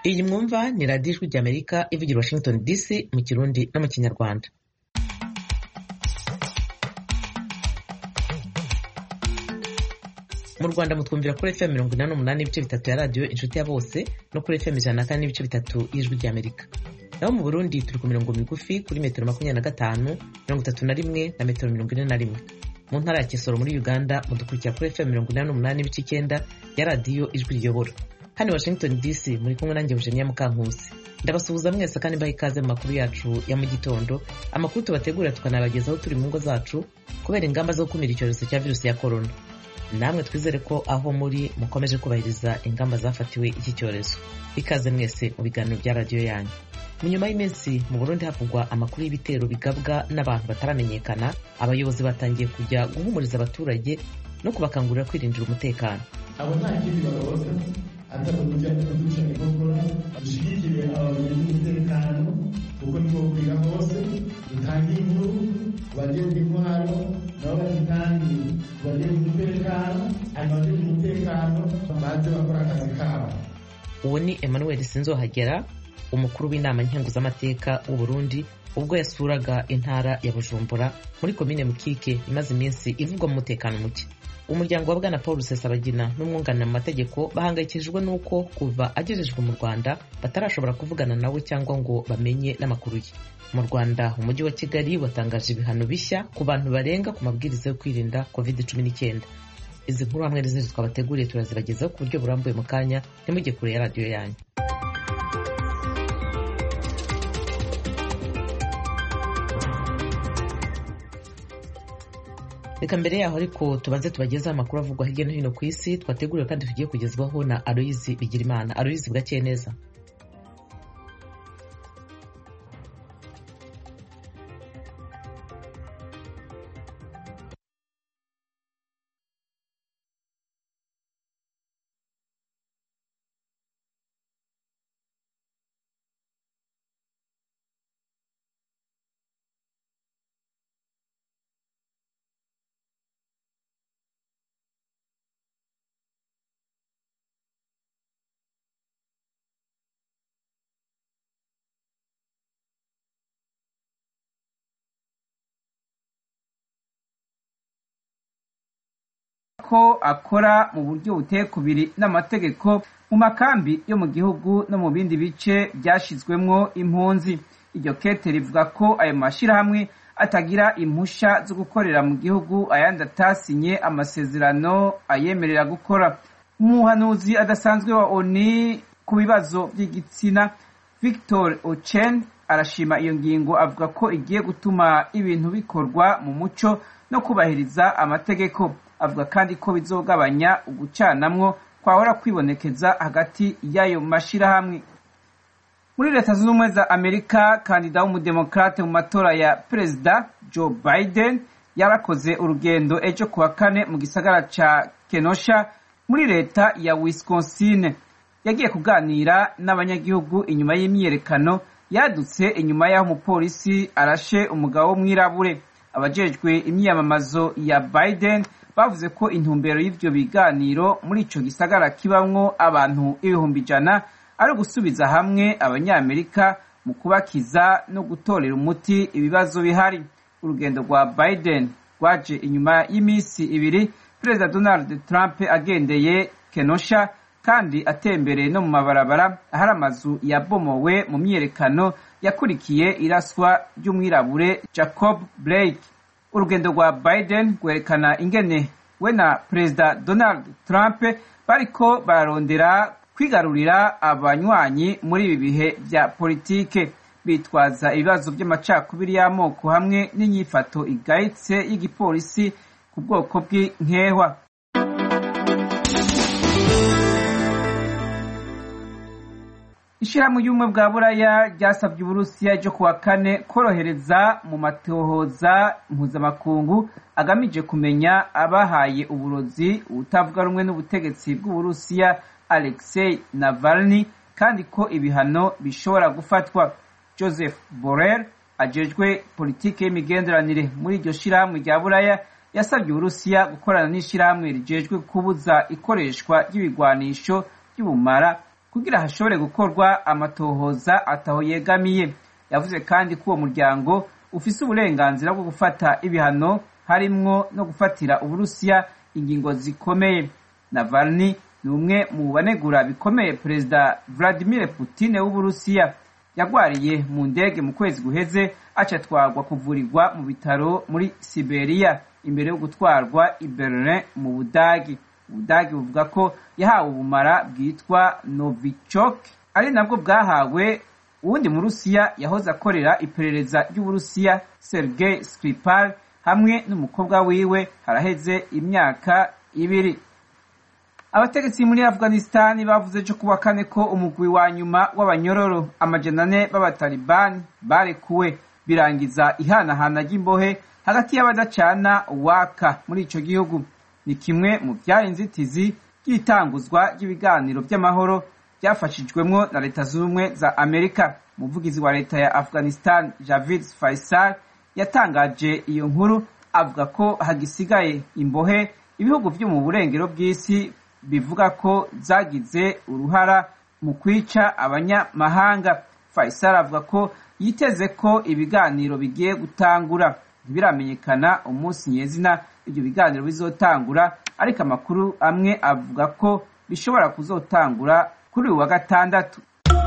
Iyi mwumva ni radiyo ijwi ry'Amerika ivugira Washington DC mu Kirundi no mu Kinyarwanda. Mu Rwanda mutwumvira kuri FM 88.3 ya radiyo Inshuti ya Bose no kuri FM 104.3 y'ijwi ry'Amerika. Naho mu Burundi turi ku mirongo migufi kuri metero 25, 31 na metero 41. Mu ntara ya Kisoro muri Uganda mudukurikira kuri FM 88.9 ya radiyo Ijwi Riyobora. Hano Washington DC muri kumwe nanjye Eugenia Mukankusi. Ndabasuhuza mwese kandi mbaha ikaze mu makuru yacu ya mu gitondo. Amakuru tubategura tukanabagezaho turi mu ngo zacu kubera ingamba zo gukumira icyorezo cya virusi ya corona. Namwe twizere ko aho muri mukomeje kubahiriza ingamba zafatiwe iki cyorezo. Ikaze mwese mu biganiro bya radiyo yanyu. Mu nyuma y'iminsi mu Burundi havugwa amakuru y'ibitero bigabwa n'abantu bataramenyekana, abayobozi batangiye kujya guhumuriza abaturage no kubakangurira kwirindira umutekano. Abo nta kindi baroza atakuja kuduca igokora dushigikire umutekano kuko niko kwiga hose dutangiye inkuru bagiye intwaro nabo batangiye bagiye umutekano abagiye umutekano baje bakora akazi kabo. Uwo ni Emmanuel Sinzohagera, umukuru w'inama nkenguzamateka w'u Burundi ubwo yasuraga intara ya Bujumbura muri komine Mukike imaze iminsi ivugwa mu mutekano muke. Umuryango wa Bwana Paul Rusesabagina n'umwunganira mu mategeko bahangayikishijwe n'uko kuva agejejwe mu Rwanda batarashobora kuvugana nawe cyangwa ngo bamenye n'amakuru ye. Mu Rwanda umujyi wa Kigali watangaje ibihano bishya ku bantu barenga ku mabwiriza yo kwirinda COVID-19. Izi nkuru hamwe n'izindi twabateguriye turazibagezaho ku buryo burambuye mu kanya, ntimujye kure ya radiyo yanyu. Reka mbere yaho ariko tubanze tubagezaho amakuru avugwa hirya no hino ku isi twateguriwe kandi tugiye kugezwaho na Aloyizi Bigirimana. Aloyizi, bwakeye neza? Ko akora mu buryo buteye kubiri n'amategeko mu makambi yo mu gihugu no mu bindi bice byashizwemwo impunzi. Iryo kete rivuga ko ayo mashirahamwe atagira impusha zo gukorera mu gihugu, ayandi atasinye amasezerano ayemerera gukora. Umuhanuzi adasanzwe wa ONU ku bibazo by'igitsina Victor Ochen arashima iyo ngingo, avuga ko igiye gutuma ibintu bikorwa mu muco no kubahiriza amategeko. Avuga kandi ko bizogabanya ugucanamwo kwahora kwibonekeza hagati y'ayo mashirahamwe. Muri Leta Zunze Ubumwe za Amerika, kandida w'umudemokrate mu matora ya Perezida Joe Biden yarakoze urugendo ejo kuwa kane mu gisagara ca Kenosha muri leta ya Wisconsin. Yagiye kuganira n'abanyagihugu inyuma y'imyiyerekano yadutse inyuma y'aho umupolisi arashe umugabo w'umwirabure. Abajejwe imyiyamamazo ya Biden bavuze ko intumbero y'ivyo biganiro muri ico gisagara kibamwo abantu 100,000 ari gusubiza hamwe abanyamerika mu kubakiza no gutorera umuti ibibazo bihari. Urugendo rwa Biden rwaje inyuma y'imisi ibiri Perezida Donald Trump agendeye Kenosha kandi atembereye no mu mabarabara ahari amazu yabomowe mu myiyerekano yakurikiye iraswa ry'umwirabure Jacob Blake. Urugendo rwa Biden rwerekana ingene we na Perezida Donald Trump bariko bararondera kwigarurira abanywanyi muri ibi bihe vya politike, bitwaza ibibazo by'amacakubiri y'amoko hamwe n'inyifato igayitse y'igipolisi ku bwoko bw'inkehwa. Ishirahamwe y'ubumwe bwa Buraya ryasabye Uburusiya ejo kuwa kane korohereza mu matohoza mpuzamakungu agamije kumenya abahaye uburozi utavuga rumwe n'ubutegetsi bw'Uburusiya Alexei Navalny, kandi ko ibihano bishobora gufatwa. Joseph Borrell ajejwe politike y'imigenderanire muri iryo shirahamwe rya Buraya yasabye Uburusiya gukorana n'ishirahamwe rijejwe kubuza ikoreshwa ry'ibigwanisho by'ubumara kugira hashobore gukorwa amatohoza ataho yegamiye. Yavuze kandi ko uwo muryango ufise uburenganzira bwo gufata ibihano harimwo no gufatira Uburusiya ingingo zikomeye. Navalny ni umwe mu banegura bikomeye Perezida Vladimir Putin w'Uburusiya. Yagwariye mu ndege mu kwezi guheze acatwarwa kuvurirwa mu bitaro muri Siberia imbere yo gutwarwa i Berlin mu Budagi. Ubudagi buvuga ko yahawe ubumara bwitwa Novichok ari nabwo bwahawe uwundi mu Rusiya yahoze akorera iperereza ry'Uburusiya Sergei Skripal hamwe n'umukobwa wiwe haraheze imyaka 2. Abategetsi muri Afghanistan bavuze cyo kuwa kane ko umugwi wa nyuma w'abanyororo 400 b'abatalibani barekuwe birangiza ihanahana ry'imbohe hagati y'abadacana waka muri ico gihugu. Ni kimwe mu byari inzitizi ry'itanguzwa ry'ibiganiro by'amahoro byafashijwemwo na Leta Zunze za Amerika. Umuvugizi wa leta ya Afghanistan Javid Faisal yatangaje iyo nkuru avuga ko hagisigaye imbohe ibihugu byo mu burengero bw'isi bivuga ko zagize uruhara mu kwica abanyamahanga. Faisal avuga ko yiteze ko ibiganiro bigiye gutangura. Ntibiramenyekana umunsi nyezina ibyo biganiro bizotangura, ariko amakuru amwe avuga ko bishobora kuzotangura kuri uwa gatandatu.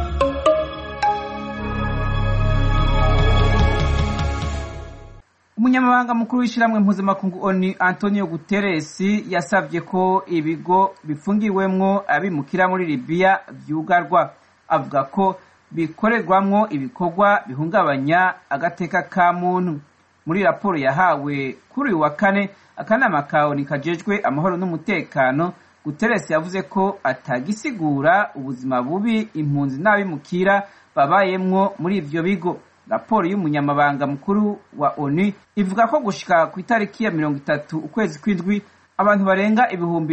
Umunyamabanga mukuru w'ishiramwe mpuzamakungu ONU Antonio Guterres yasabye ko ibigo bifungiwemwo abimukira muri Libya vyugarwa. Avuga ko bikorerwamwo ibikorwa bihungabanya agateka ka muntu. Muri raporo yahawe kuri wa kane akanama ka ONU kajejwe amahoro n'umutekano, Guterres yavuze ko atagisigura ubuzima bubi impunzi n'abimukira babayemwo muri ivyo bigo. Raporo y'umunyamabanga mukuru wa ONU ivuga ko gushika ku itariki ya 30 ukwezi kw'indwi abantu barenga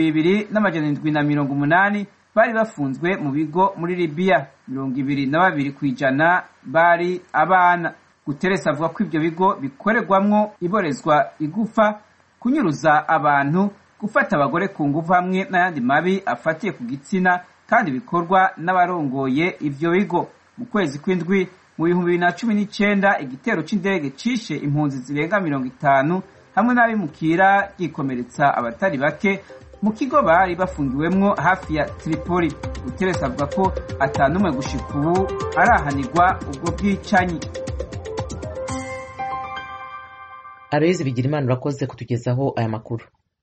2780 bari bafunzwe mu bigo muri Libya. 22% bari abana. Guterres avuga ko ivyo bigo bikorerwamwo iborezwa igufa, kunyuruza abantu, gufata abagore ku nguvu hamwe n'ayandi mabi afatiye ku gitsina, kandi bikorwa n'abarongoye ivyo bigo. Mu kwezi kw'indwi mu 2019 igitero c'indege cishe impunzi zirenga 50 hamwe n'abimukira gikomeretsa abatari bake mu kigo bari bafungiwemwo hafi ya Tripoli. Guterres avuga ko atanumwe gushika ubu arahanirwa ubwo bwicanyi. Aloyizi Bigirimana urakoze kutugezaho aya makuru.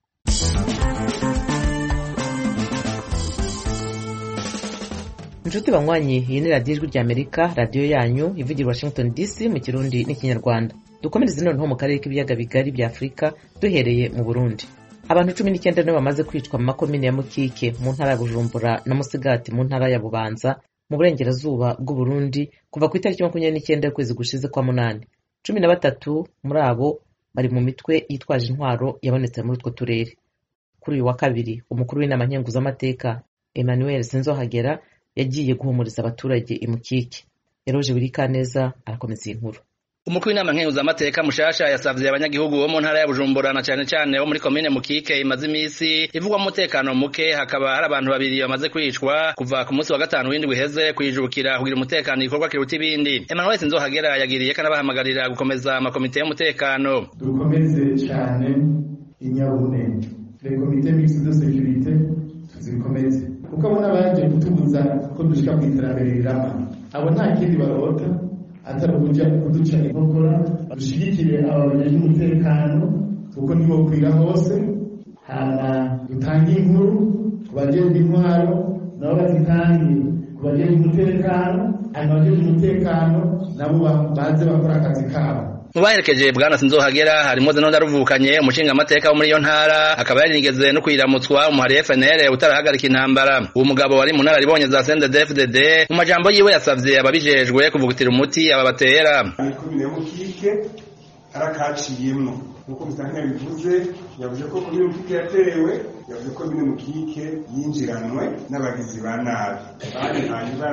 Inshuti banywanyi, iyi ni radiyo Ijwi ry'Amerika, radiyo yanyu ivugira Washington DC mu Kirundi n'Ikinyarwanda. Dukomereze noneho mu karere k'ibiyaga bigari bya Afurika, duhereye mu Burundi. Abantu 19 nibo bamaze kwicwa mu makomine ya Mukike mu ntara ya Bujumbura na Musigati mu ntara ya Bubanza mu burengerazuba bw'u Burundi kuva ku itariki 29 y'ukwezi gushize kwa munani. 13 muri abo bari mu mitwe yitwaje intwaro yabonetse muri utwo turere. Kuri uyu wa kabiri umukuru w'inama nkenguzamateka Emmanuel Sinzohagera yagiye guhumuriza abaturage imukike. Eroje Birikaneza arakomeza inkuru. Umukuru w'inama nkenguzamateka mushasha yasavye abanyagihugu bo mu ntara ya Bujumbura na cyane cyane bo muri komine Mukike imaze imisi ivugwa umutekano muke, hakaba hari abantu babiri bamaze kwicwa kuva ku munsi wa gatanu w'indwi wiheze kwijukira kugira umutekano igikorwa kiruta ibindi. Emmanuel Sinzohagera yagiriye kanabahamagarira gukomeza amakomite y'umutekano. Dukomeze cyane inyabune les comités mixtes de sécurité tuzikomeze kuko abona baje kutubuza ko dushika kwiterambere rirama. Abo nta kindi barota atari kuduca inkokora, dushigikire abajeje umutekano kuko nibo kwira hose, hama dutange inkuru ku bajeje intwaro nabo bazitange ku bajeje umutekano, abajeje umutekano nabo baze bakora akazi kabo. Mubaherekeje bwana Sinzohagera harimo Zeno Ndaruvukanye umushinga amateka wo muri iyo ntara, akaba yarinigeze no kwiramutswa umuhari FNL utarahagarika intambara. Uwo mugabo wari mu ntara ribonye za CNDD-FDD mu majambo yiwe yasavye ababijejwe kuvugutira umuti aba batera. Komine Mukike arakaciyemwo nkuko Mutangana bivuze, yavuze ko komine Mukike yatewe, yavuze ko komine Mukike yinjiranwe n'abagizi ba nabi bari hanyuma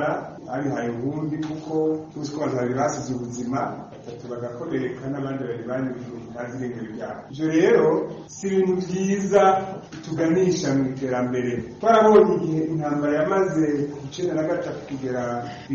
abihaye ubundi kuko tuzi ko abantu babiri basize ubuzima batatu bagakomereka n'abandi babiri banyujwe ntazi irengero ryabo. Ivyo rero si ibintu vyiza tuganisha mu iterambere. Twarabonye igihe intambara yamaze ku 1993 kugera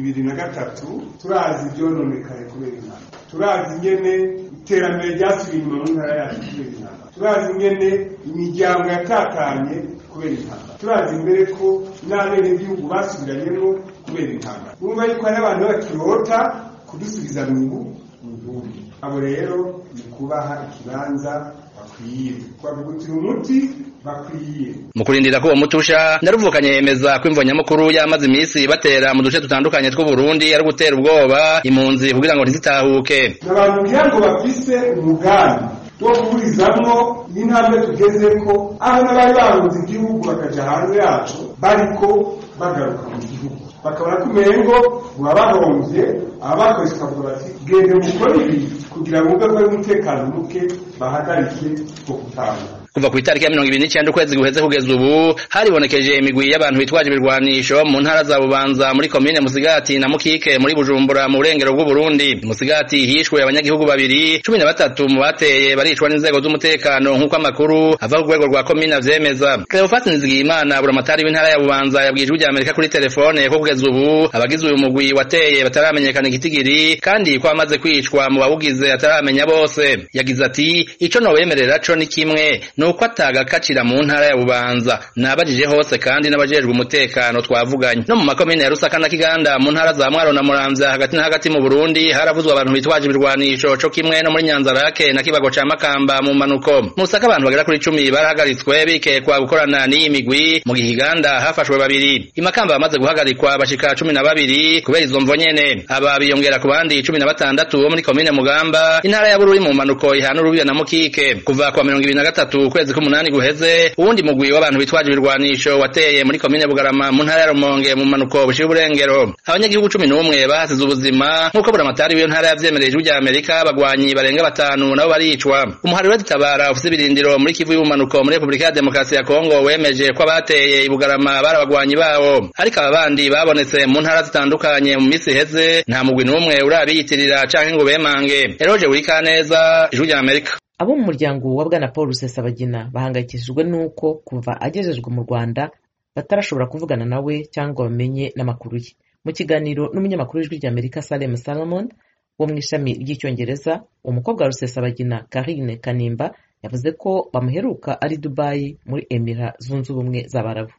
2003 turazi ivyononekaye kubera intambara, turazi ingene iterambere ryasubiye inyuma mu ntara yacu kubera intambara, turazi ingene imiryango yatatanye kubera intambara, turazi imbere ko n'abenegihugu basubiranyemo kubera intambara. Urumva yuko hari abantu bakirota kudusubiza mu gihugu. Abo rero ni kubaha ikibanza bakwiye, twavugutira umuti bakwiye. Mu kurindira ko uwo mutusha naruvukanye yemeza ko imvo nyamukuru yamaze imisi batera mu duce dutandukanye tw'u Burundi ari gutera ubwoba impunzi kugira ngo ntizitahuke. Abantu kugira ngo bafise umugambi wo kuburizamwo n'intambwe tugezeko, aho n'abari bahunze igihugu bakaja hanze yacu bariko bagaruka mu gihugu, bakabona ko umengo babahomvye, abakoze kavuga bati gende mukora ibi kugira ngo ubwo umutekano muke bahagarike ko gutanga. Kuva ku itariki ya 29 ukwezi guheze kugeza ubu haribonekeje imigwi y'abantu bitwaje ibirwanisho mu ntara za Bubanza muri komine Musigati na Mukike muri Bujumbura mu burengero bw'u Burundi. Musigati hishwe abanyagihugu babiri, 13 mu bateye baricwa n'inzego z'umutekano nk'uko amakuru ava ku rwego rwa komine avyemeza. Cleophas Nizigiyimana buramatari w'intara ya Bubanza yabwije ijwi Amerika kuri telefone ko kugeza ubu abagize uyu mugwi wateye bataramenyekana igitigiri kandi ko amaze kwicwa mu bawugize ataramenya bose. Yagize ati ico no bemerera co ni kimwe nuko atagakacira mu ntara ya Bubanza nabajije hose kandi n'abajejwe umutekano twavuganye no mu makomine ya Rusaka na Kiganda mu ntara za Mwaro na Muramvya hagati na hagati mu Burundi haravuzwa abantu bitwaje ibirwanisho co kimwe no muri Nyanzarake na Kibago ca Makamba mu manuko. Mu Rusaka abantu bagera kuri 10 barahagaritswe bikekwa gukorana n'iyi migwi, mu Kiganda hafashwe babiri, Imakamba bamaze guhagarikwa bashika 12 kubera izo mvo nyene, aba biyongera ku bandi 16 bo muri komine Mugamba intara ya Bururi mu manuko ihana urubiya na Mukike. Kuva kwa 2023 kwezi k'umunani guheze uwundi mugwi w'abantu bitwaje ibirwanisho wateye muri komine Bugarama mu ntara ya Rumonge mu manuko bushira uburengero, abanyagihugu 11 bahasize ubuzima nk'uko buramatari w'iyo ntara yavyemereye ijwi Amerika. Abagwanyi barenga 5 nabo baricwa. Umuhari w'Itabara ufise ibirindiro muri Kivu y'ubumanuko muri Republika ya Demokarasi ya Kongo wemeje ko abateye i Bugarama bari abagwanyi bawo, ariko abandi babonetse mu ntara zitandukanye mu misi heze nta mugwi n'umwe urabiyitirira canke ngo bemange. Eroje Wikaneza, ijwi Amerika. Abo mu muryango wa Bwana Paul Rusesabagina bahangayikishijwe nuko kuva agejejwe mu Rwanda batarashobora kuvugana nawe cyangwa bamenye n'amakuru ye. Mu kiganiro n'umunyamakuru w'ijwi ry'Amerika Salem Salomon wo mu ishami ry'icyongereza, umukobwa wa Rusesabagina Karine Kanimba yavuze ko bamuheruka ari Dubai muri Emira Zunze Ubumwe z'Abarabu.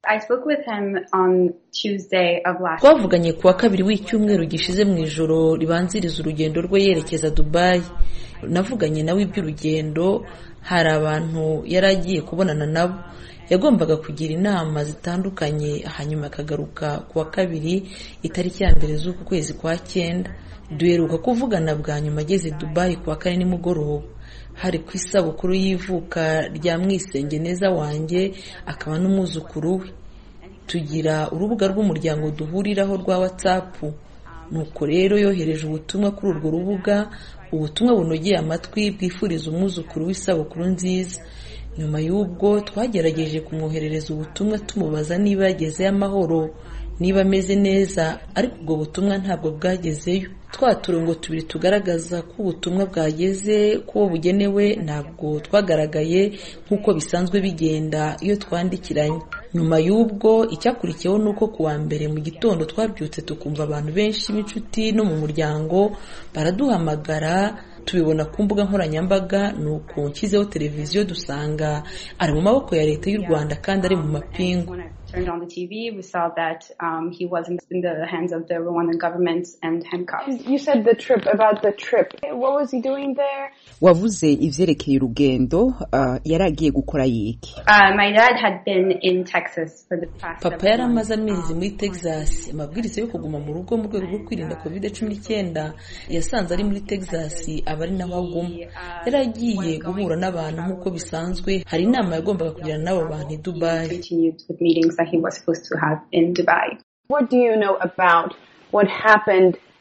Twavuganye kuwa kabiri w'icyumweru gishize mu ijoro ribanziriza urugendo rwe yerekeza Dubai. Navuganye nawe iby'urugendo, hari abantu yaragiye kubonana nabo, yagombaga kugira inama zitandukanye, hanyuma akagaruka kuwa kabiri itariki ya mbere z'uku kwezi kwa 9. Duheruka kuvugana bwa nyuma ageze Dubai kuwa 4 nimugoroba, hari ku isabukuru y'ivuka rya Mwisengeneza wanjye akaba n'umwuzukuru we. Tugira urubuga rw'umuryango duhuriraho rwa WhatsApp, nuko rero yohereje ubutumwa kuri urwo rubuga, ubutumwa bunogeye amatwi bwifuriza umwuzukuru w'isabukuru nziza. Nyuma y'ubwo twagerageje kumwoherereza ubutumwa tumubaza niba yagezeyo amahoro, niba ameze neza, ariko ubwo butumwa ntabwo bwagezeyo. Twaturongo tubiri tugaragaza ko ubutumwa bwageze ko bugenewe ntabwo twagaragaye nk'uko bisanzwe bigenda iyo twandikiranye. Nyuma y'ubwo icyakurikiyeho nuko kuwa mbere mu gitondo twabyutse tukumva abantu benshi b'inshuti no mu muryango baraduhamagara, tubibona ku mbuga nkoranyambaga, nuko nshyizeho televiziyo dusanga ari mu maboko ya leta y'u Rwanda kandi ari mu mapingu. Turned on the TV, we saw that he was in the hands of the Rwandan government and handcuffed. You said about the trip. What was he doing there? Wavuze ivyerekeye urugendo, yaragiye gukora yiki? My dad had been in Texas for the past. Papa yaramaze amezi muri Texas. Amabwiriza yo kuguma mu rugo mu rwego rwo kwirinda COVID-19 yasanze ari muri Texas, abari naho aguma. Yaragiye guhura n'abantu nk'uko bisanzwe, hari inama yagombaga kugirana n'abo bantu i Dubai. With meetings that he was supposed to have in Dubai. What do you know about what happened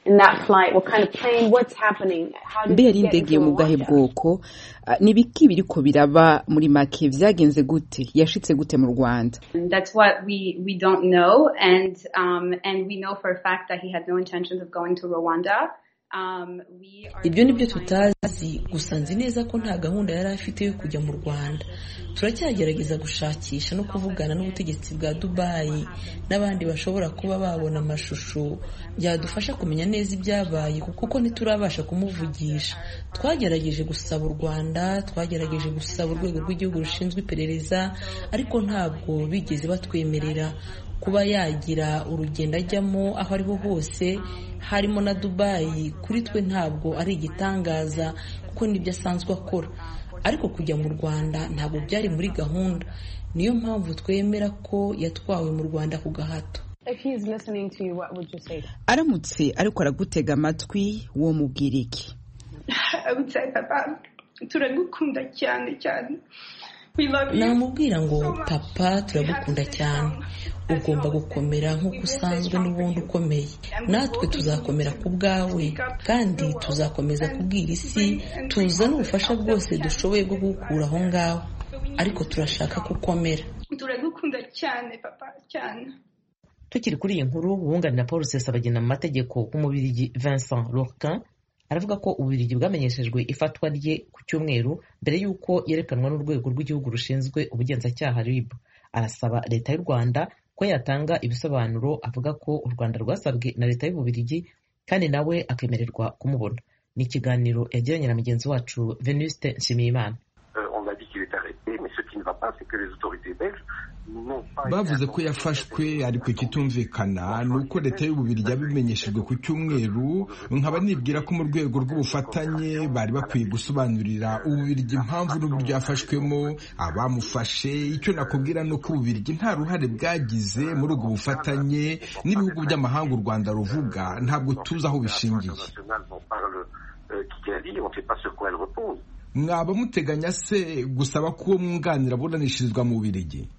in that flight? What kind of plane? What's happening? How did Mbe you get indege into mu bwahe Rwanda? bwoko nibiki biriko biraba muri make vyagenze gute yashitse gute mu Rwanda? That's what we don't know, and we know for a fact that he had no intentions of going to Rwanda. Ibyo nibyo tutazi, gusa nzi neza ko nta gahunda yari afite yo kujya mu Rwanda. Turacyagerageza gushakisha no kuvugana n'ubutegetsi bwa Dubai n'abandi bashobora kuba babona amashusho byadufasha kumenya neza ibyabaye, kuko ntiturabasha kumuvugisha. Twagerageje gusaba u Rwanda, twagerageje gusaba urwego rw'igihugu rushinzwe iperereza, ariko ntabwo bigeze batwemerera kuba yagira urugendo ajyamo aho ariho hose, harimo na Dubai. Kuri twe ntabwo ari igitangaza kuko nibyo asanzwe akora, ariko kujya mu Rwanda ntabwo byari muri gahunda. Niyo mpamvu twemera ko yatwawe mu Rwanda ku gahato. If he's listening to you, what would you say? Aramutse ariko aragutega amatwi wo mubwira iki? I would say, Papa, turagukunda cyane cyane. Namubwira ngo papa turagukunda cyane, ugomba gukomera nk'uko usanzwe n'ubundi ukomeye. Natwe tuzakomera ku bwawe kandi tuzakomeza kubwira isi, tuzana ubufasha bwose dushoboye bwo gukura aho ngaho, ariko turashaka gukomera. Turagukunda cyane papa cyane. Tukiri kuri iyi nkuru, uwunganira Paul Rusesabagina mu mategeko w'umubirigi Vincent Lorquin aravuga ko ububirigi bwamenyeshejwe ifatwa rye ku cyumweru mbere y'uko yerekanwa n'urwego rw'igihugu rushinzwe ubugenzacyaha RIB. Arasaba leta y'u Rwanda ko yatanga ibisobanuro, avuga ko u Rwanda rwasabwe na leta y'ububirigi kandi nawe akemererwa kumubona. Ni ikiganiro yagiranye na mugenzi wacu Venuste Nshimiyimana. Bavuze ko yafashwe, ariko ikitumvikana ni uko leta y'ububirigi yabimenyeshejwe ku cyumweru. Nkaba nibwira ko mu rwego rw'ubufatanye bari bakwiye gusobanurira ububirigi impamvu n'uburyo yafashwemo, abamufashe. Icyo nakubwira ni uko ububirigi nta ruhare bwagize muri ubwo bufatanye n'ibihugu by'amahanga u Rwanda ruvuga. Ntabwo tuzi aho bishingiye. Mwaba muteganya se gusaba ko uwo mwunganira aburanishirizwa mu Bubiligi?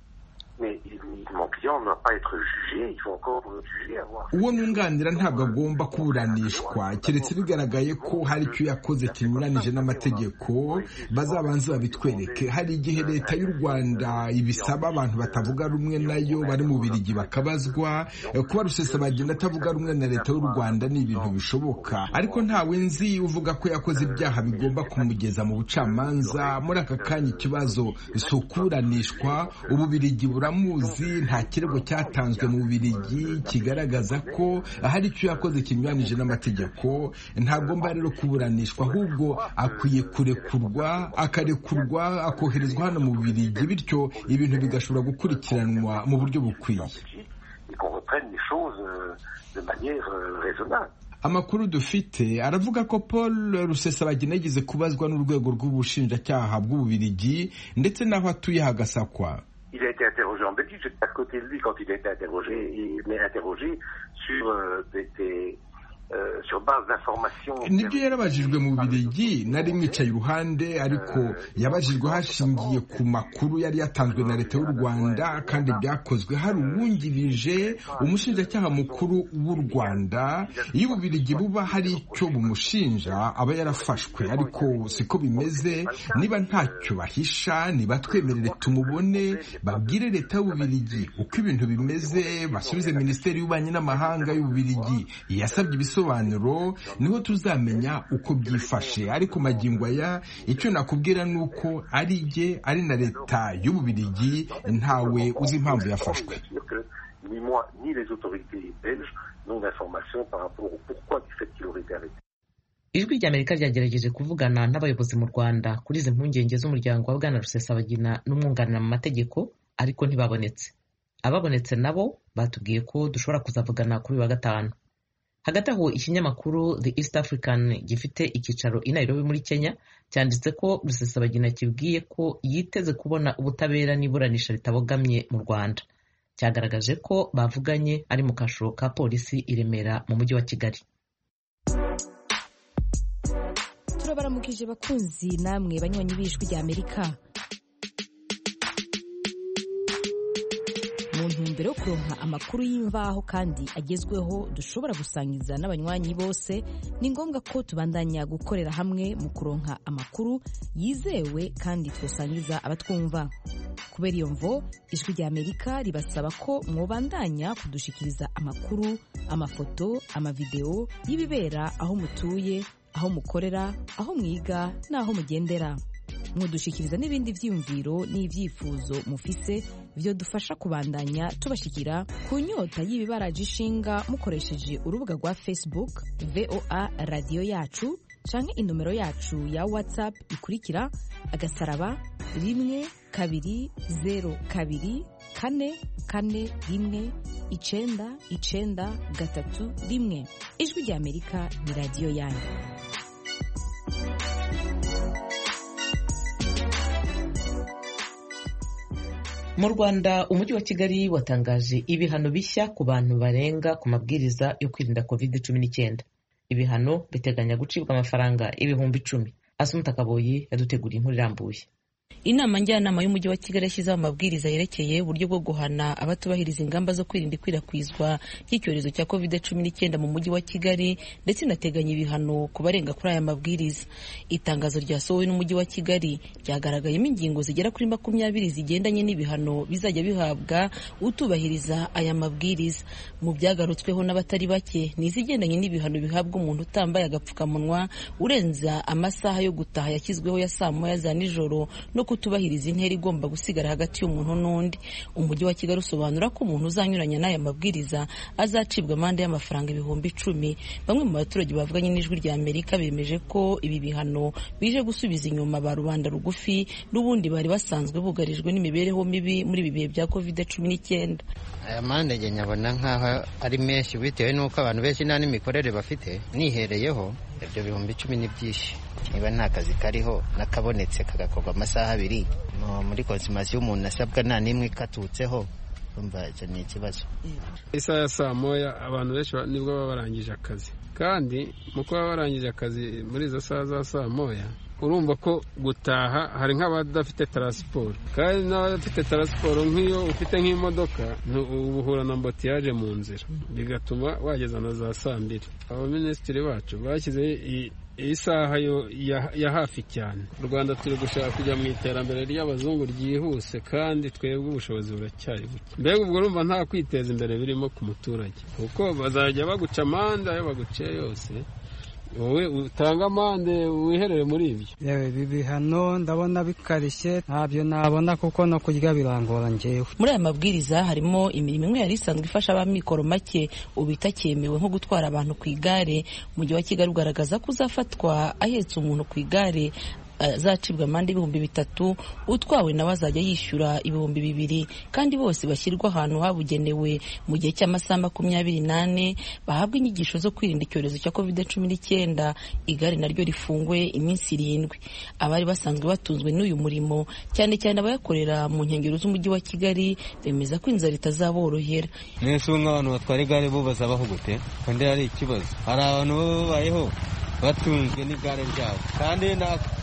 Uwo mwunganira ntabwo agomba kuburanishwa keretse bigaragaye ko hari icyo yakoze kinyuranije n'amategeko. Bazabanze babitwereke. Hari igihe leta y'u Rwanda ibisaba abantu batavuga rumwe nayo bari mu Bubiligi bakabazwa. Kuba Rusesabagina atavuga rumwe na leta y'u Rwanda ni ibintu bishoboka, ariko ntawe nzi uvuga ko yakoze ibyaha bigomba kumugeza mu bucamanza. Muri aka kanya ikibazo si ukuburanishwa. Ububiligi buramuzi, nta kirego cyatanzwe mu Bubiligi kigaragaza ko hari icyo yakoze kinyuranije n'amategeko. Ntagomba rero kuburanishwa, ahubwo akwiye kurekurwa, akarekurwa, akoherezwa hano mu Bubiligi, bityo ibintu bigashobora gukurikiranwa mu buryo bukwiye. Amakuru dufite aravuga ko Paul Rusesabagina yigeze kubazwa n'urwego rw'ubushinjacyaha bw'Ububiligi ndetse n'aho atuye hagasakwa. Il a été interrogé en Belgique, j'étais à côté de lui quand il a été interrogé, mais interrogé sur base d'informations. Nibyo yarabajijwe mu Bubiligi, nari mwicaye iruhande, ariko yabajijwe hashingiye ku makuru yari yatanzwe na leta y'u Rwanda kandi byakozwe hari uwungirije umushinjacyaha mukuru w'u Rwanda. Iyo Ububiligi buba hari icyo bumushinja aba yarafashwe, ariko siko bimeze. Niba ntacyo bahisha, niba twemerere tumubone, babwire leta y'Ububiligi uko ibintu bimeze, basubize Minisiteri y'Ububanyi n'Amahanga y'Ububiligi yasabye ibisobanuro, niho tuzamenya uko byifashe. Ariko magingo aya icyo nakubwira ni uko ari jye ari na leta y'Ububiligi, ntawe uzi impamvu yafashwe. Ni moi ni les autorités belges n'ont d'informations par rapport au pourquoi du fait qu'il aurait été arrêté. Ijwi ry'Amerika ryagerageje kuvugana n'abayobozi mu Rwanda kuri izi mpungenge z'umuryango wa Bwana Rusesabagina n'umwunganira mu mategeko, ariko ntibabonetse. Ababonetse nabo batubwiye ko dushobora kuzavugana kuri wa gatanu. Hagati aho ikinyamakuru The East African gifite icyicaro i Nairobi muri Kenya cyanditse ko Rusesabagina kibwiye ko yiteze kubona ubutabera n'iburanisha ritabogamye mu Rwanda. Cyagaragaje ko bavuganye ari mu kasho ka polisi i Remera mu mujyi wa Kigali. Turabaramukije bakunzi namwe banywanyi b'Ijwi ry'Amerika. Mu ntumbero ntumbero yo kuronka amakuru y'imvaho kandi agezweho dushobora gusangiza n'abanywanyi bose, ni ngombwa ko tubandanya gukorera hamwe mu kuronka amakuru yizewe kandi twosangiza abatwumva. Kubera iyo mvo, Ijwi ry'Amerika ribasaba ko mwobandanya kudushikiriza amakuru, amafoto, amavideo y'ibibera aho mutuye, aho mukorera, aho mwiga n'aho mugendera. Mudushikiriza n'ibindi vyiyumviro n'ivyifuzo mufise vyo dufasha kubandanya tubashikira ku nyota y'ibibaraje ishinga mukoresheje urubuga rwa Facebook VOA Radio Yacu canke inomero yacu ya WhatsApp ikurikira *1kabiri 02 Ijwi ry'Amerika ni radio yanyu. Mu Rwanda umujyi wa Kigali watangaje ibihano bishya ku bantu barenga ku mabwiriza yo kwirinda COVID-19. Ibihano biteganya gucibwa amafaranga 10,000. Asumta Kaboyi yaduteguriye inkuru irambuye. Inama njyanama y'umujyi wa Kigali yashyizeho amabwiriza yerekeye uburyo bwo guhana abatubahiriza ingamba zo kwirinda ikwirakwizwa ry'icyorezo cya COVID-19 mu mujyi wa Kigali, ndetse inateganya ibihano ku barenga kuri aya mabwiriza. Itangazo ryasohowe n'umujyi wa Kigali ryagaragayemo ingingo zigera kuri 20 zigendanye n'ibihano bizajya bihabwa utubahiriza aya mabwiriza. Mu byagarutsweho n'abatari bake ni izigendanye n'ibihano bihabwa umuntu utambaye agapfukamunwa, urenza amasaha yo gutaha yashyizweho ya saa moya za nijoro, no kutubahiriza intera igomba gusigara hagati y'umuntu n'undi. Umujyi wa Kigali usobanura ko umuntu uzanyuranya n'aya mabwiriza azacibwa amande y'amafaranga 10,000. Bamwe mu baturage bavuganye n'Ijwi ry'Amerika bemeje ko ibi bihano bije gusubiza inyuma ba rubanda rugufi n'ubundi bari basanzwe bugarijwe n'imibereho mibi muri ibi bihe bya COVID-19. Aya mande nge nyabona nkaho ari menshi bitewe n'uko abantu benshi nta n'imikorere bafite. Nihereyeho ibyo 10,000 ni byinshi. Niba nta kazi kariho nakabonetse kagakorwa amasaha 2 muri consommation y'umuntu asabwa nta nimwe ikatutseho, umva icyo ni ikibazo. Isaha ya saa moya abantu benshi nibwo baba barangije akazi, kandi mu kuba barangije akazi muri izo saha za saa moya urumva ko gutaha hari nk'abadafite transport, kandi n'abafite transport nk'iyo ufite nk'imodoka ubuhura na mbotiyage mu nzira, bigatuma wageza na za saa 2. Abaminisitiri bacu bashyize isaha ya hafi cyane. U Rwanda turi gushaka kujya mu iterambere ry'abazungu ryihuse, kandi twebwe ubushobozi buracyari buke. Mbega ubwo urumva nta kwiteza imbere birimo ku muturage, kuko bazajya baguca amande ayo baguciye yose, wowe utanga amande wiherere muri ibyo. Yewe ibi bihano ndabona bikarishye, ntabyo nabona kuko no kurya birangora njyewe. Muri aya mabwiriza harimo imirimo imwe yari isanzwe ifasha abamikoro make ubu itakemewe, nko gutwara abantu ku igare. Umujyi wa Kigali ugaragaza ko uzafatwa ahetse umuntu ku igare azacibwa amande 3,000, utwawe nawe azajya yishyura 2,000, kandi bose bashyirwa ahantu habugenewe mu gihe cy'amasaha 28 bahabwa inyigisho zo kwirinda icyorezo cya COVID-19. Igare naryo rifungwe iminsi 7. Abari basanzwe batunzwe n'uyu murimo, cyane cyane abayakorera mu nkengero z'umujyi wa Kigali, bemeza ko inzara itazaborohera. Nese nk'abantu batwara igare bo bazabaho gute? Kandi hari ikibazo, hari abantu babayeho batunzwe n'igare ryabo, kandi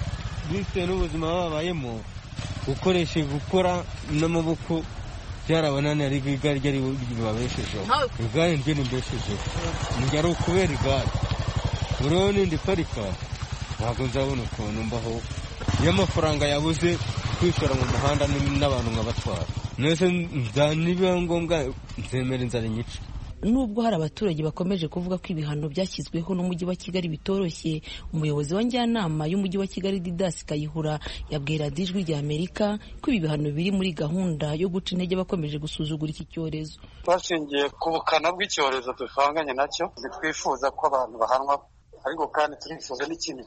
bitewe n'ubuzima babayemo gukora n'amaboko byarabananiye, ariko igare ryari ribabeshejeho. Igare ryo nimbeshejeho, njye ari ukubera igare. Buriho n'indi parika ntabwo nzabona ukuntu mbaho iyo amafaranga yabuze kwishora mu muhanda n'abantu nkabatwara. Nese niba ngombwa nzemera inzara inyice. Nubwo hari abaturage bakomeje kuvuga ko ibihano byashyizweho n'umujyi wa Kigali bitoroshye, umuyobozi wa njyanama y'umujyi wa Kigali Didas Kayihura yabwira Ijwi ry'Amerika ko ibi bihano biri muri gahunda yo guca intege bakomeje gusuzugura iki cyorezo. Twashingiye ku bukana bw'icyorezo dufanganye nacyo, twifuza ko abantu bahanwa, ariko kandi turifuza n'ikintu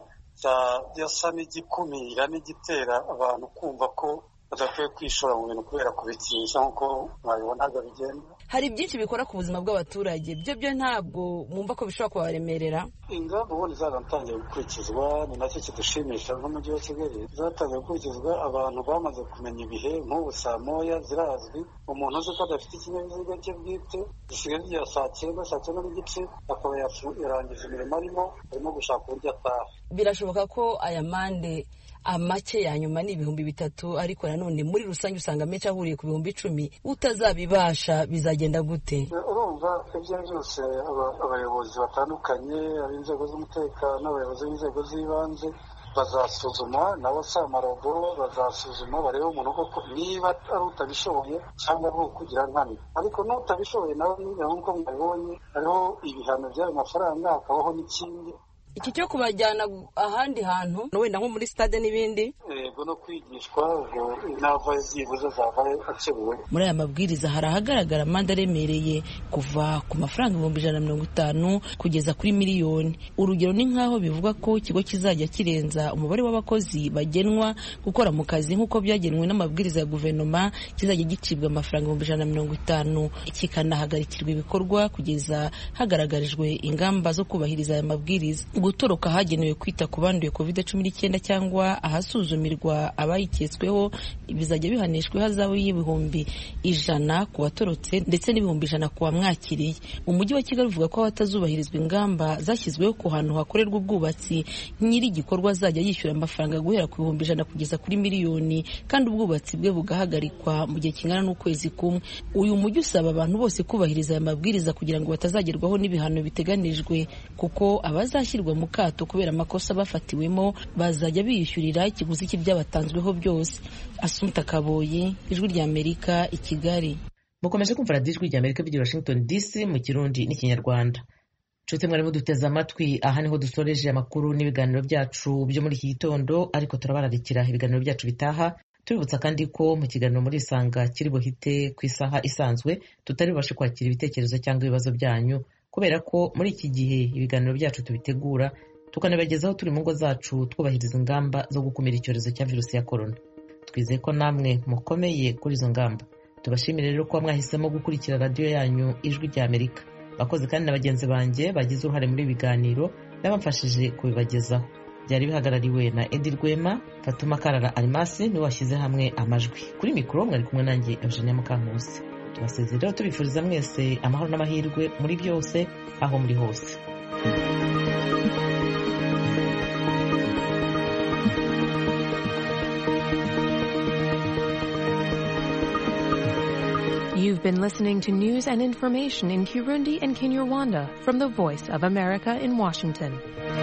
cyasa n'igikumira n'igitera abantu kumva ko badakwiye kwishora mu bintu kubera kubitinya nk'uko mwabibonaga bigenda. Hari byinshi bikora ku buzima bw'abaturage, byo ntabwo mwumva ko bishobora kubaremerera? ingamba ubundi zaratangiye gukurikizwa, ni nacyo kidushimisha nk'umujyi wa Kigali. Zatangiye gukurikizwa, abantu bamaze kumenya ibihe, nk'ubu saa moya zirazwi, umuntu uzi ko adafite ikinyabiziga cye bwite gisigaye igihe saa cyenda n'igice akaba yarangije imirimo arimo gushaka uburyo ataha. Birashoboka ko aya mande make ya nyuma ni 3,000, ariko nanone muri rusange usanga menshi ahuriye ku 10,000. Utazabibasha bizagenda gute? Urumva ibyo byose abayobozi batandukanye, ab'inzego z'umutekano, abayobozi b'inzego z'ibanze bazasuzuma, nabo Samarobo bazasuzuma barebe umuntu koko niba ari utabishoboye cyangwa ari ukugira nkana. Ariko n'utabishoboye nawe nk'uko mwabonye hariho ibihano by'ayo mafaranga, hakabaho n'ikindi iki cyo kubajyana ahandi hantu wenda nko muri stade n'ibindi, yego no kwigishwa ubwo inava zibuze zavaye akebuwe. Muri aya mabwiriza hari ahagaragara amande aremereye kuva ku mafaranga 150 kugeza kuri miliyoni. Urugero ni nkaho bivuga ko ikigo kizajya kirenza umubare w'abakozi bagenwa gukora mu kazi nk'uko byagenwe n'amabwiriza ya guverinoma, kizajya gicibwa amafaranga 150 kikanahagarikirwa ibikorwa kugeza hagaragarijwe ingamba zo kubahiriza aya mabwiriza. Gutoroka hagenewe kwita ku banduye COVID-19 cyangwa ahasuzumirwa abayiketsweho bizajya bihanishwa ihazabu y'ibihumbi 100 ku watorotse ndetse n'ibihumbi 100 ku wamwakiriye. Umujyi wa Kigali uvuga ko hatazubahirizwa ingamba zashyizweho ku hantu hakorerwa ubwubatsi, nyiri igikorwa azajya yishyura amafaranga guhera ku bihumbi 100 kugeza kuri miliyoni, kandi ubwubatsi bwe bugahagarikwa mu gihe kingana n'ukwezi kumwe. Uyu mujyi usaba abantu bose kubahiriza aya mabwiriza kugira ngo batazagerwaho n'ibihano biteganijwe, kuko abazashyirwa mu kato kubera amakosa bafatiwemo bazajya biyishyurira ikiguzi cy'ibyabatanzweho byose. Asumta Kaboyi, Ijwi ry'Amerika, i Kigali. Mukomeje kumva radiyo Ijwi ry'Amerika byo Washington DC mu Kirundi n'Ikinyarwanda. Nshuti mwari muduteze amatwi, aha niho dusoreje amakuru n'ibiganiro byacu byo muri iki gitondo, ariko turabararikira ibiganiro byacu bitaha. Tubibutsa kandi ko mu kiganiro muri Isanga kiri buhite ku isaha isanzwe tutari bubashe kwakira ibitekerezo cyangwa ibibazo byanyu, kubera ko muri iki gihe ibiganiro byacu tubitegura tukanabagezaho turi mu ngo zacu twubahiriza ingamba zo gukumira icyorezo cya virusi ya corona. Twizeye ko namwe mukomeye kuri izo ngamba. Tubashimire rero ko mwahisemo gukurikira radiyo yanyu Ijwi ry'Amerika. Bakoze kandi na bagenzi banjye bagize uruhare muri biganiro n'abamfashije kubibagezaho. Byari bihagarariwe na Edi Rwema, Fatuma Karara Arimasi niwe washyize hamwe amajwi. Kuri mikoro mwari kumwe nanjye Eugenia Mukankusi. Tubasezerera tubifuriza mwese amahoro n'amahirwe muri byose aho muri hose. You've been listening to news and information in Kirundi and Kinyarwanda from the Voice of America in Washington.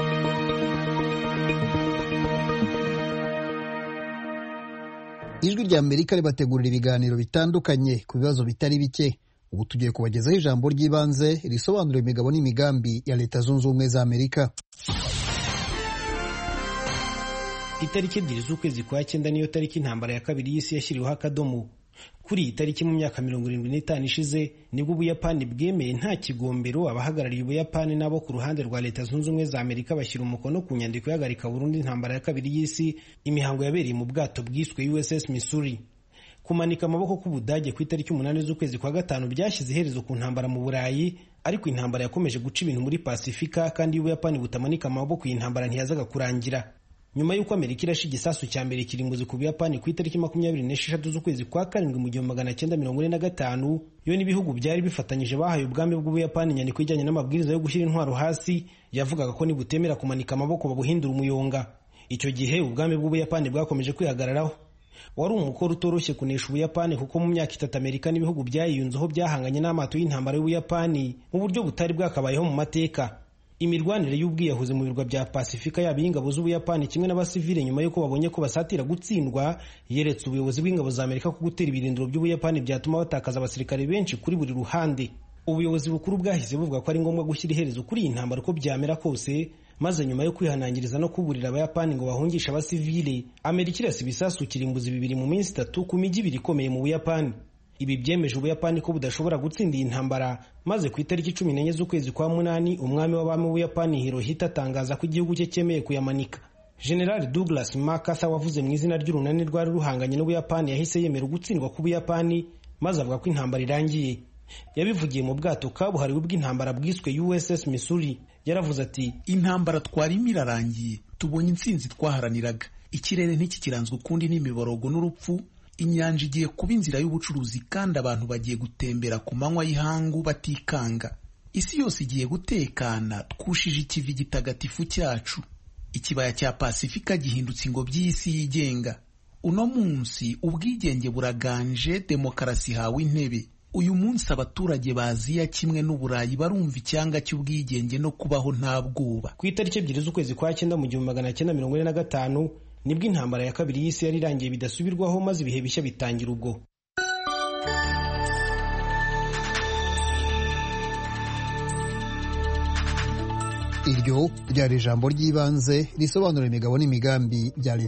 Ijwi ry'Amerika ribategurira ibiganiro bitandukanye ku bibazo bitari bike. Ubu tugiye kubagezaho ijambo ry'ibanze risobanura imigabo n'imigambi ya Leta Zunze Ubumwe za Amerika. Itariki 2 z'ukwezi kwa 9 niyo tariki intambara ya kabiri y'isi yashyiriweho akadomo. Kuri iyi tariki mu myaka 75 ishize nibwo Ubuyapani bwemeye nta kigombero abahagarariye Ubuyapani nabo ku ruhande rwa Leta Zunze Ubumwe za Amerika bashyira umukono ku nyandiko yagarika burundu intambara ya kabiri y'isi. Imihango yabereye mu bwato bwiswe USS Missouri. Kumanika amaboko k'Ubudage ku itariki 8 z'ukwezi kwa 5 byashyize iherezo ku ntambara mu Burayi, ariko intambara yakomeje guca ibintu muri Pasifika, kandi Ubuyapani butamanika amaboko iyi ntambara ntiyazaga kurangira. Nyuma y'uko Amerika irashe igisasu cya mbere kirimbuzi ku Buyapani ku itariki 26 z'ukwezi kwa 7 mu 1945, yo n'ibihugu byari bifatanyije bahaye ubwami bw'Ubuyapani inyandiko ijyanye n'amabwiriza yo gushyira intwaro hasi yavugaga ko nibutemera kumanika amaboko babuhindura umuyonga. Icyo gihe ubwami bw'Ubuyapani bwakomeje kwihagararaho. Wari umukoro utoroshye kunesha Ubuyapani, kuko mu myaka 3 Amerika n'ibihugu byayiyunzeho byahanganye n'amato y'intambara y'Ubuyapani mu buryo butari bwakabayeho mu mateka. Imirwanire y'ubwiyahuzi mu birwa bya Pasifika yaba y'ingabo z'Ubuyapani kimwe n'abasivile nyuma y'uko babonye ko basatira gutsindwa yeretse ubuyobozi bw'ingabo za Amerika ko gutera ibirindiro by'Ubuyapani byatuma batakaza abasirikare benshi kuri buri ruhande. Ubuyobozi bukuru bwahise buvuga ko ari ngombwa gushyira iherezo kuri iyi ntambara uko byamera kose, maze nyuma yo kwihanangiriza no kuburira Abayapani ngo bahungishe abasivile, Amerika irasa ibisasu kirimbuzi 2 mu minsi 3 ku mijyi 2 ikomeye mu Buyapani. Ibi byemeje Ubuyapani ko budashobora gutsinda iyi ntambara, maze ku itariki 14 z'ukwezi kwa 8 umwami w'abami w'Ubuyapani Hirohito atangaza ko igihugu cye cyemeye kuyamanika. General Douglas MacArthur wavuze mu izina ry'urunani rwari ruhanganye n'Ubuyapani yahise yemera gutsindwa k'Ubuyapani, maze avuga ko intambara irangiye. Yabivugiye mu bwato kabuhariwe bw'intambara bwiswe USS Missouri. yaravuze ati intambara twarimo irarangiye, tubonye intsinzi twaharaniraga, ikirere ntikikiranzwe ukundi n'imiborogo n'urupfu, inyanja igiye kuba inzira y'ubucuruzi kandi abantu bagiye gutembera ku manywa y'ihangu batikanga, isi yose igiye gutekana, twushije ikivi gitagatifu cyacu, ikibaya cya Pasifika gihindutse ingobyi y'isi yigenga. Uno munsi ubwigenge buraganje, demokarasi hawe intebe. Uyu munsi abaturage ba Aziya kimwe n'Uburayi barumva icyanga cy'ubwigenge no kubaho nta bwoba. Ku itariki 2 z'ukwezi kwa cyenda mu 1945 nibwo intambara ya kabiri y'isi yari irangiye bidasubirwaho, maze ibihe bishya bitangira ubwo. Iryo ryari ijambo ry'ibanze risobanura imigabo n'imigambi bya